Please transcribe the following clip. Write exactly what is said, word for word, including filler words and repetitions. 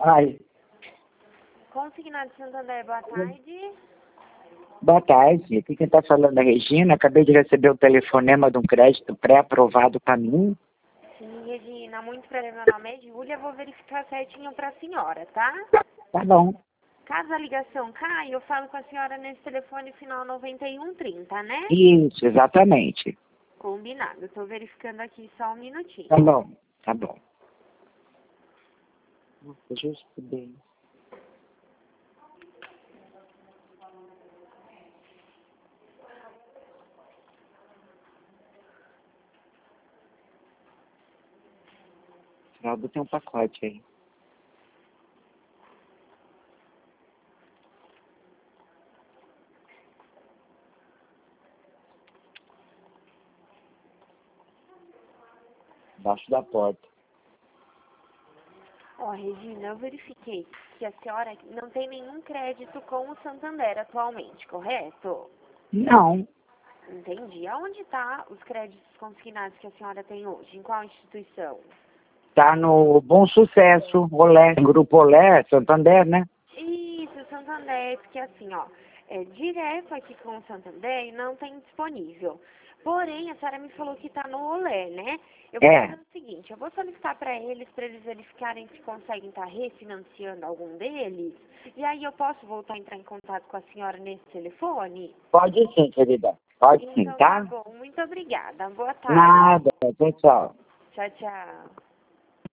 Ai, Consignado Santander, boa tarde. boa tarde. Aqui quem está falando é a Regina. Acabei de receber o telefonema de um crédito pré-aprovado para mim. Sim, Regina, muito prazer, meu nome é Júlia, vou verificar certinho para a senhora, tá? Tá bom. Caso a ligação caia, eu falo com a senhora nesse telefone final noventa e um trinta, né? Isso, exatamente. Combinado, estou verificando aqui só um minutinho. Tá bom, tá bom. Nossa, eu já estudei. Fralda tem um pacote aí. Embaixo da porta. Ó, Regina, eu verifiquei que a senhora não tem nenhum crédito com o Santander atualmente, correto? Não, Entendi. Aonde tá os créditos consignados que a senhora tem hoje? Em qual instituição? tá no Bom Sucesso, Olé, Grupo Olé, Santander, né? Isso, Santander, porque assim, ó, é, direto aqui com o Santander não tem disponível. Porém, a senhora me falou que tá no Olé, né? Eu vou É, fazer o seguinte, eu vou solicitar para eles, para eles verificarem se conseguem estar refinanciando algum deles. E aí eu posso voltar a entrar em contato com a senhora nesse telefone? pode sim, querida. Pode sim, Então tá tá? bom, muito obrigada. Boa tarde. Nada, tchau, tchau. Tchau, tchau.